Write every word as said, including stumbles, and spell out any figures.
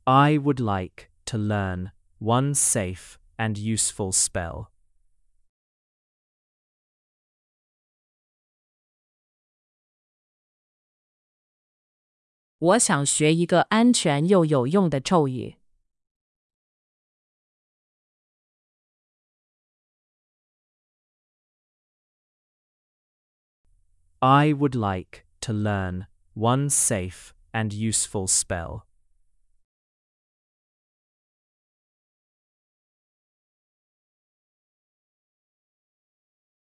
I would like to learn one safe and useful spell. 我想学一个安全又有用的咒语。 I would like to learn one safe and useful spell.